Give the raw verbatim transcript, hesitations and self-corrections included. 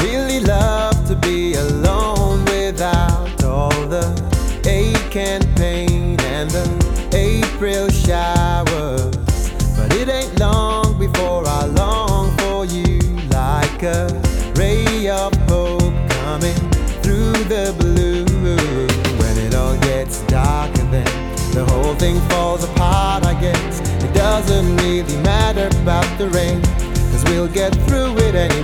really love to be alone without all the ache and pain and the April showers. But it ain't long before I long for you, like a ray of hope coming through the blue. When it all gets dark and then the whole thing falls apart, I guess it doesn't really matter about the rain, 'cause we'll get through it anyway.